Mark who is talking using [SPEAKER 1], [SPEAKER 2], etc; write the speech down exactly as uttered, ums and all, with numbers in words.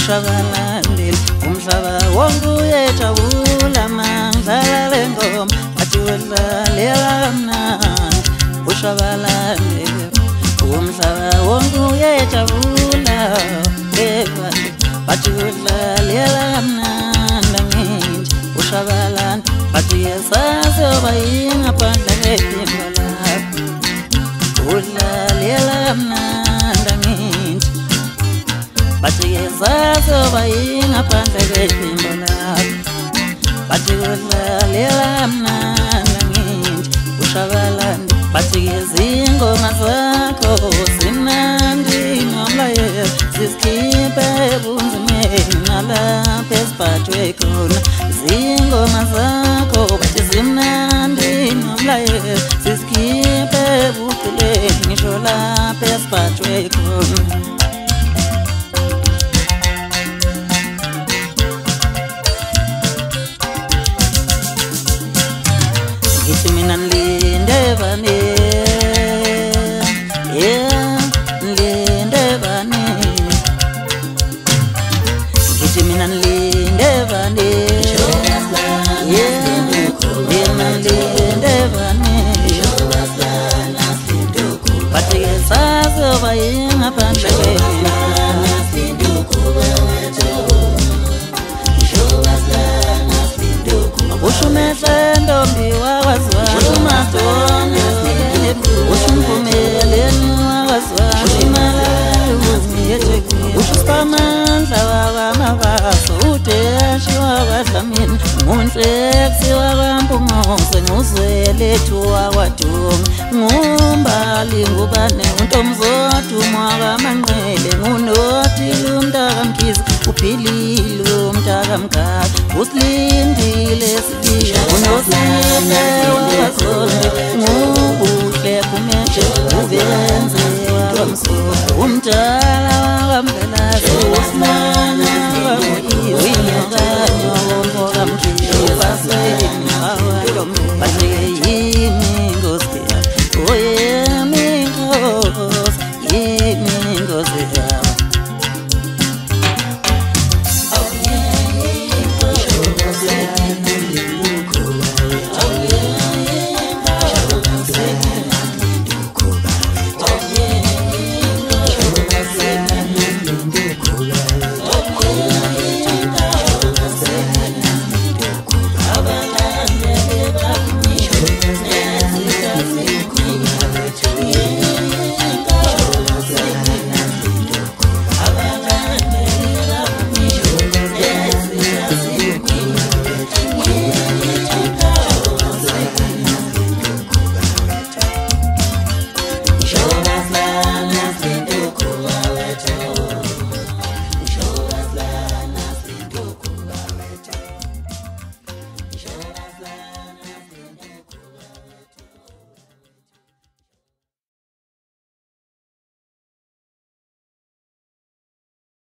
[SPEAKER 1] ushabalandile umhlaba wonke uyejabula mandlala lengoma athi wedlalela kamnandi ushabalandile umhlaba wonke uyejabula ebandla bathi wedlalela kamnandi nginje ushabalanda bathi yesazi oba ingaphandle kwephimbo lakho udlalela kamnandi nginje bathi yesazi oba ingaphandle kwephimbo lakho bathi udlalela kamnandi nginje ushabalanda bathi izingoma zakho simnandi nomlayezo sizikhiphe ebunzimeni nalapha esiphathwe khona izingoma zakho bathi simnandi nomlayezo sizikhiphe ebuhleleni ngisho lapha esiphathwe khona ngithi mina nilinde bani yeah nilinde bani ngithi mina nilinde bani yeah mina nilinde bani bathi yesazi oba ingaphandle ushumehla ntombi wakwaziwayo umadona ushumvumeleni wakwaziwayo imalayo uziyethekwini ushusipamandla wakwamabaso udeshi wakwadlamini ngunhlekusi wakwampungose nguzwelethu wakwadunga ngumbali ngubane untomzodwa umwakamanqele ngunotile umntakamkhizi uphilile umntakamgaka usilindile sibisha unosile wakazonde ngubuhle kumeshe ubenze wabamsoko umdala